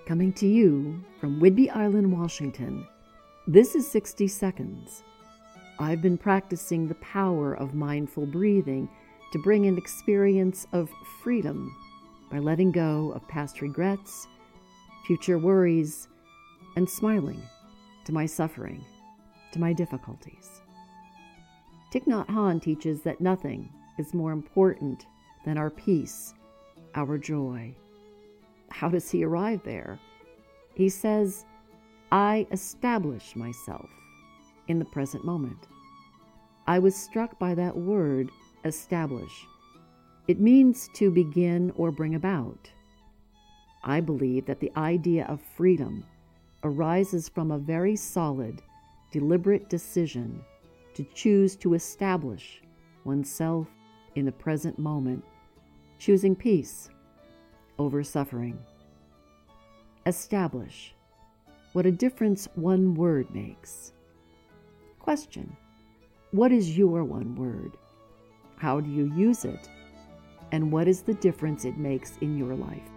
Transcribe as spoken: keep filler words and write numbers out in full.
Coming to you from Whidbey Island, Washington, this is sixty seconds. I've been practicing the power of mindful breathing to bring an experience of freedom by letting go of past regrets, future worries, and smiling to my suffering, to my difficulties. Thich Nhat Hanh teaches that nothing is more important than our peace, our joy. How does he arrive there? He says, I establish myself in the present moment. I was struck by that word, establish. It means to begin or bring about. I believe that the idea of freedom arises from a very solid, deliberate decision to choose to establish oneself in the present moment, choosing peace over suffering. Establish. What a difference one word makes. Question. What is your one word? How do you use it? And what is the difference it makes in your life?